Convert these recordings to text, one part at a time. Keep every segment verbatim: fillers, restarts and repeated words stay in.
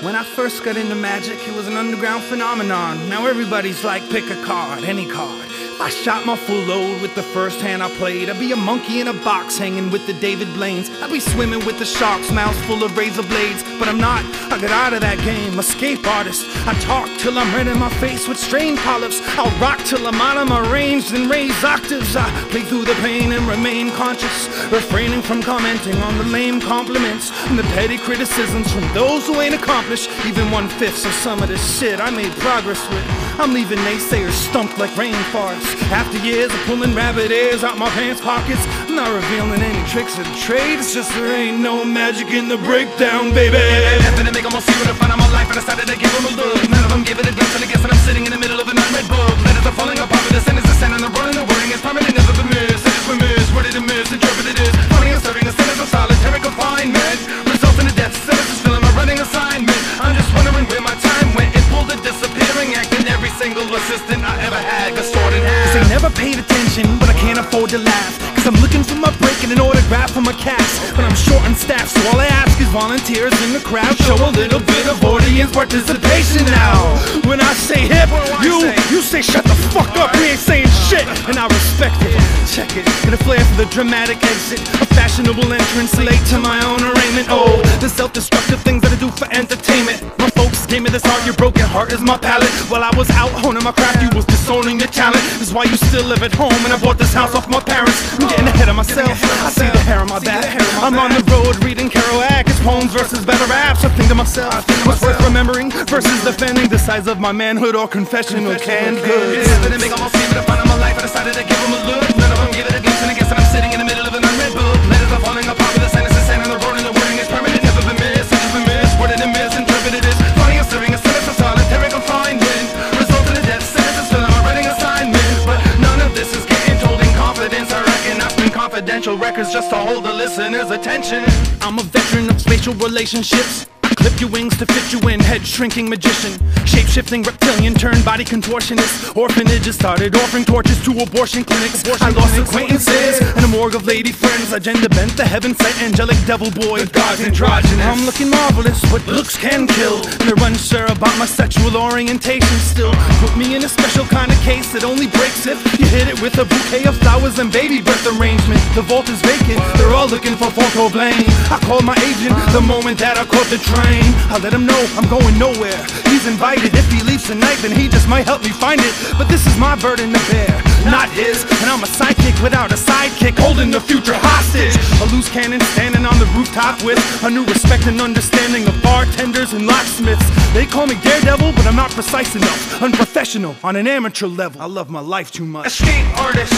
When I first got into magic, it was an underground phenomenon. Now everybody's like, pick a card, any card. If I shot my full load with the first hand I played, I'd be a monkey in a box hanging with the David Blaines. I'd be swimming with the sharks, mouths full of razor blades. But I'm not, I got out of that game, escape artist. I talk till I'm red in my face with strain polyps. I'll rock till I'm out of my range, then raise octaves. I play through the pain and remain conscious, refraining from commenting on the lame compliments and the petty criticisms from those who ain't accomplished even one-fifth of some of this shit I made progress with. I'm leaving naysayers stumped like rainforests. After years of pulling rabbit ears out my pants pockets, I'm not revealing any tricks of the trade. It's just there ain't no magic in the breakdown, baby. After they make almost see what I find on my life, I decided to give them a look. None of them give it a glance, and I guess that I'm sitting in the middle of an unread book. Letters are falling apart, but the sentence is sent, and the running, the wording is permanent, never been missed. Sentence we miss, worded and missed, interpreted is funny and serving a sentence of solitary confinement. Results in a death sentence is filling my running assignment. I'm just wondering where my time went. It pulled a disappearing act, and every single assistant I ever had got stored in half. They never paid attention, but I can't afford to laugh, cause I'm looking for my break and an autograph for my cast. But I'm short on staff, so all I ask is volunteers in the crowd show a little bit of audience participation now. When I say hip, you, you say shut the fuck up, we ain't saying shit. And I respect it, check it, get a flair for the dramatic exit, a fashionable entrance late to my own arraignment. Oh, the self-destructive things that I do for entertainment. My folks gave me this art, your broken heart is my palette. While I was out honing my craft, you was disowning your talent. That's why you still live at home, and I bought this house off my parents. I'm getting ahead of myself, I see the hair on my back. I'm on the road reading Kerouac, it's poems versus better raps. I think to myself, what's worth remembering versus defending, the size of my manhood or confessional canned goods. After they make almost see what I find on my life, I decided to give them a look. None of them give it a glimpse, and I guess that I'm sitting in the middle of an unread book. Letters are falling apart, but the sentences sent, and the road and the wording is permanent, never been missed. Sentence been missed, worded and misinterpreted is funny and serving a sentence of solitary confinement. Result in a death sentence is filling my writing assignment. But none of this is getting told in confidence. I reckon I spend confidential records just to hold the listener's attention. I'm a veteran of spatial relationships. Clip your wings to fit you in, head shrinking magician, shape-shifting reptilian, turned body contortionist. Orphanages started offering torches to abortion clinics. I lost acquaintances and a morgue of lady friends. I gender bent the heaven sent angelic devil boy. The God's androgynous. I'm looking marvelous, but looks can kill. And they're unsure about my sexual orientation still. Put me in a special kind of case that only breaks if you hit it with a bouquet of flowers and baby breath arrangement. The vault is vacant, they're all looking for photo blame. I called my agent the moment that I caught the train. I let him know I'm going nowhere. He's invited. If he leaves tonight, then he just might help me find it. But this is my burden to bear, not his. And I'm a sidekick without a sidekick, holding the future hostage. A loose cannon standing on the rooftop with a new respect and understanding of bartenders and locksmiths. They call me Daredevil, but I'm not precise enough. Unprofessional on an amateur level. I love my life too much. Escape artist.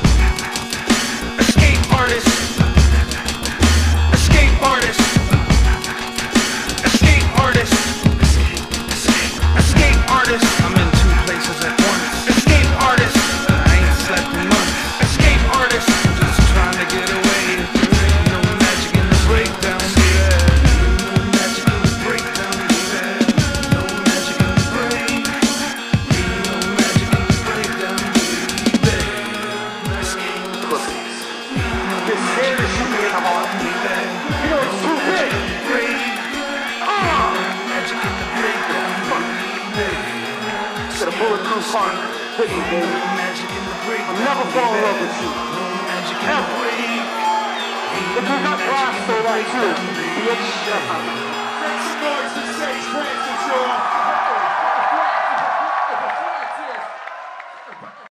Escape artist. Escape artist. Escape artist. I'm in two places at once. Escape artist. I ain't slept in months. Escape artist. I'm just trying to get away. There ain't no magic in the breakdown, baby. No magic in the breakdown, baby. No magic in the break. No magic in the breakdown, baby. Escape pussies. This scared to shoot me in the heart. You know it's too big. Got a bulletproof heart. Hit me, baby. I'll never fall in love with you. Ever. If you're not glass, so like you. Bitch. Make some noise and say Francis, y'all.